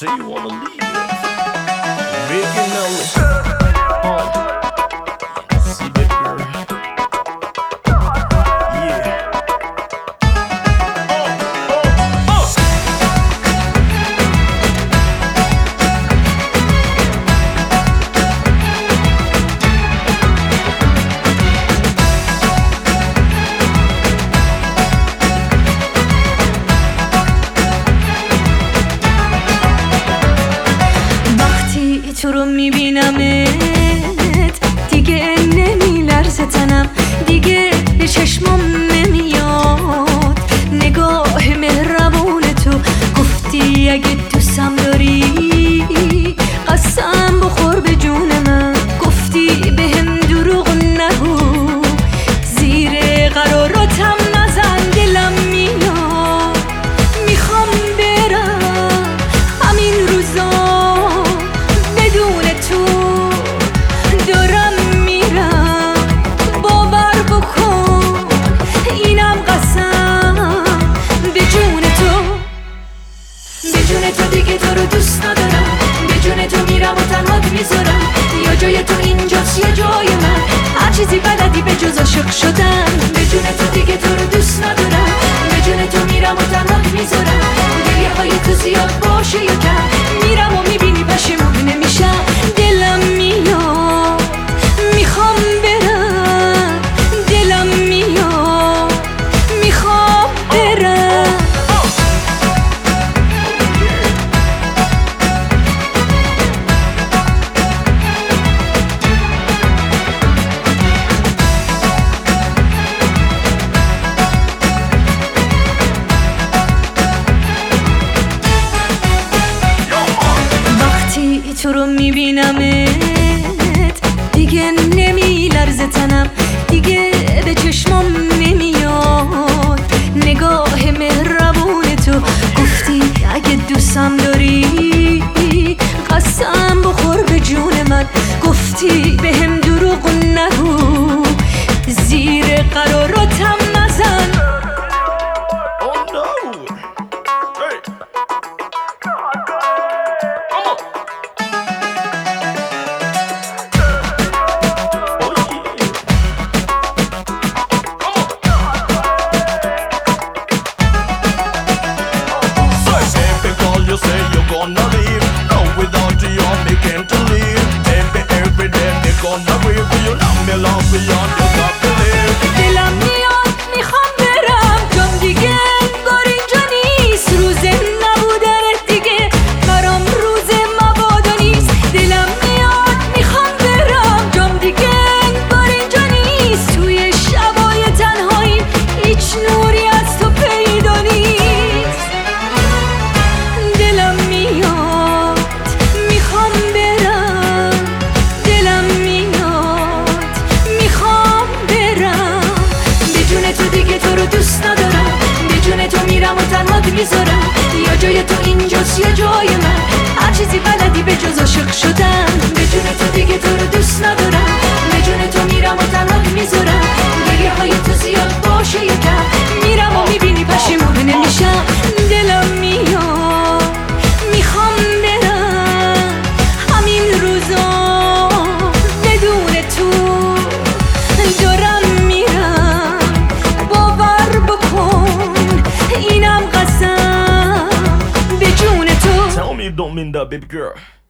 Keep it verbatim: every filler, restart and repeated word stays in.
say you wanna leave. Making Nelly. Oh. See that girl. Yeah. Oh, oh, oh. تو رو میبینمت دیگه نمیلرزه تنم، دیگه به چشمم نمیاد نگاه مهربون تو. گفتی اگه دوستم داری قسم بخور به جون من، گفتی بهم دروغ نگو زیر قراراتم نزن. دلم میاد میخوام برم همین روزا بدون تو دارم میرم، باور بکن اینم قسم به جون تو. به جون تو دیگه تو رو دوست ندارم، به جون تو میرم و تنهات میذارم. یا جای تو اینجاست یا جای من، هر چیزی بلدی به جز عاشق شدن. به جون تو دیگه تو رو دوست ندارم، به جون تو میرم و تنهات میذارم. گریه های تو زیاد باشه یا کم میرم و میبینی پشیمون نمیشم. دلم میاد میخوام برم، دلم میاد میخوام برم. وقتی تو رو میبینمت دیگه نمیلرزه تنم، دیگه به چشمم نمیاد نگاه مهربون تو. گفتی اگه دوستم داری قسم بخور به جون من، گفتی بهم دروغ نگو زیر قراراتم نزن. Oh no! Hey! Come on! Oh yeah! Come on! Say, baby girl, you say you're gonna leave. No, without you, you're making to leave. Baby, every day they gonna leave. You love me, love me, you got to leave. دلم میاد میخوام برم، جام دیگه انگار اینجا نیست. روز نبودنت دیگه برام روز مبادا نیست. دلم میاد میخوام برم، جام دیگه انگار اینجا نیست. توی شبای تنهاییم هیچ نوری از تو پیدا نیست. دلم میاد میخوام برم، دلم میاد میخوام برم. به جون تو دیگه تو رو دوست ندارم، به جون تو میرم و تنهات میذارم. یا جای تو اینجاست یا جای من، هر چیزی بلدی به جز عاشق شدن. به جون تو دیگه تو رو دوست ندارم، به جون تو میرم و تنهات میذارم. گریه های تو زیاد باشه یا کم میرم و میبینی پشیمون نمیشم. دلم میاد میخوام برم همین روزا بدون تو دارم میرم، باور بکن اینم قسم به جون تو. Tell me you don't mean that, baby girl.